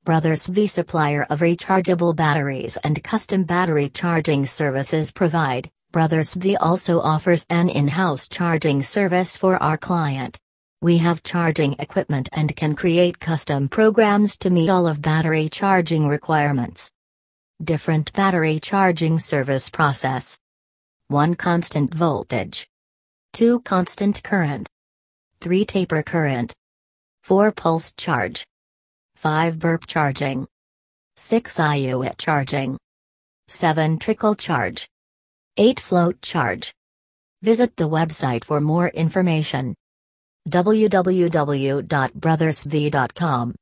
Brothers V, supplier of rechargeable batteries and custom battery charging services provide. Brothers V also offers an in-house charging service for our client. We have charging equipment and can create custom programs to meet all of battery charging requirements. Different battery charging service process: 1. Constant voltage. 2. Constant current. 3. Taper current. 4. Pulse charge. 5. Burp charging. 6. IUT charging. 7. Trickle charge. 8. Float charge. Visit the website for more information. www.brothersv.com